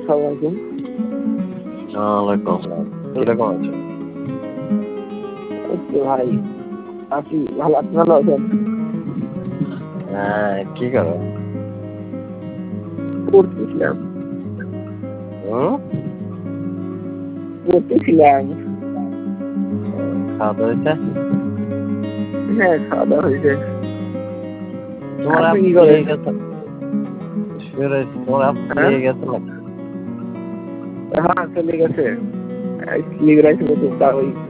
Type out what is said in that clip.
আসসালামু আলাইকুম। ওয়ালাইকুম আসসালাম। কিরকম আছো? এই তো ভাই আছি ভালো, আপনি ভালো আছেন? হ্যাঁ, কি করো? পড়তেছিলাম। হুম? পড়তেছিলাম। খাওয়া দাওয়া হয়েছে? হ্যাঁ, খাওয়া দাওয়া হয়েছে। তোমার আপনি আপ কি লেগে করেন? গেছে? শুয়ে রয়েছে। তোমার আপ হ্যাঁ, লেগে গেছে নাকি? হ্যাঁ চলে গেছে। স্লিপ রাইছিল তো তা ওই